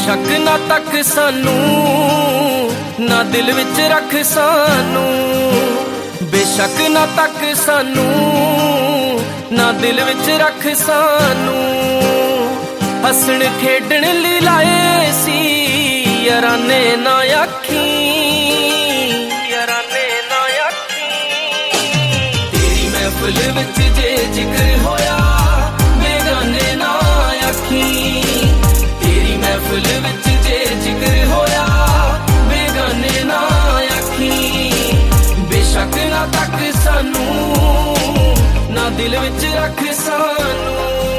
बेशक ना तक सानू ना दिल विच रख सानू, बेशक ना तक सानू ना दिल विच रख सानू। हसन खेडण लई लाए सी याराने ना आखी, याराने ना आखी। तेरी महफिल विच जे जिक्र होया बेगाने ना आखी, तेरी महफिल विच जे जिक्र होया बेगाने ना आखी। बेशक ना तक सानू ना दिल विच रख सानू।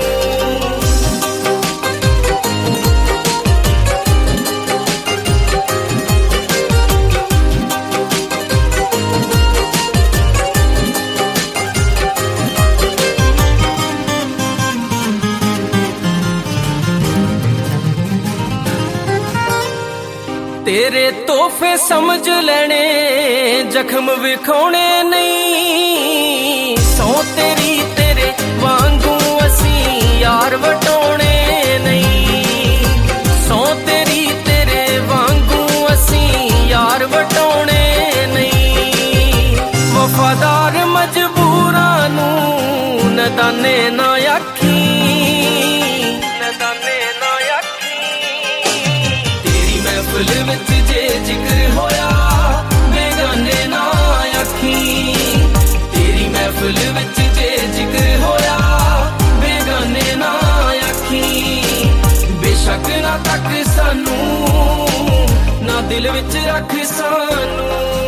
तेरे तोहफे समझ लेने जख्म विखाने नहीं, सौ तेरी तेरे वांगू असी यार वटाने नहीं, सौ तेरी तेरे वांगू असी यार वटाने नहीं। वफादार मजबूरां नू नदाने ना आखी, नदाने ना आखी। तेरी महफिल विच जे जिक्र होया बेगाने ना आखी, तेरी महफिल विच जे जिक्र होया बेगाने ना आखी। बेशक ना तक सानू ना दिल विच रख सानू।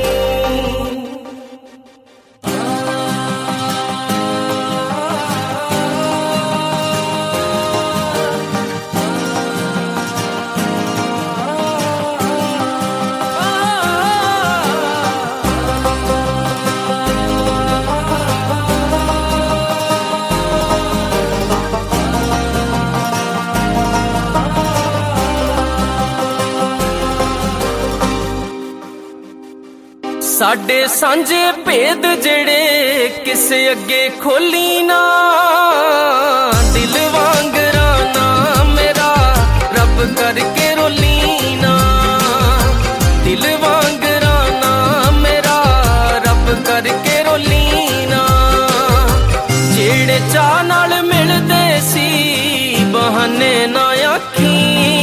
साडे सांझे भेद जेड़े किसे अगे खोली ना, दिल वांगरा ना मेरा रब करके रोली ना, दिल वांगरा ना मेरा रब करके रोली ना। जेड़े चाह नाल मिलदे सी बहाने ना आखी,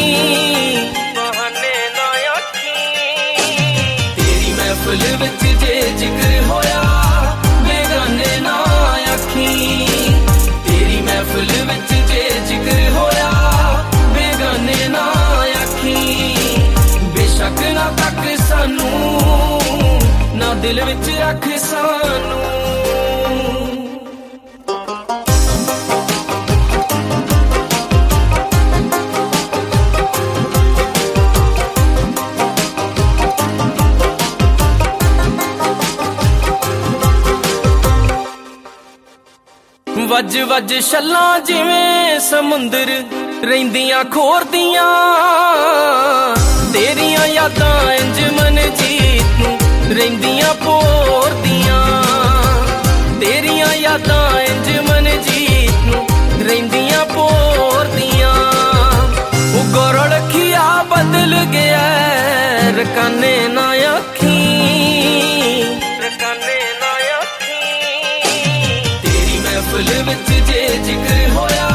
बहाने ना आखी। तेरी महफिल विच जे जिक्र होया बेगाने ना आखी, तेरी महफिल विच जे जिक्र होया बेगाने ना आखी। बेशक ना तक सानू ना दिल विच रख सानू। वज वज छल्लां जिवें समुंदर रहिंदियां खोरदियां, तेरियां यादां इंज मन जीत नूं रहिंदियां पोरदियां, तेरियां यादां इंज मन जीत नूं रहिंदियां पोरदियां। ओ गौरल खिया बदल गया रकाने ना आखी, रकाने ना आखी। तेरी महफिल विच जे जिक्र होया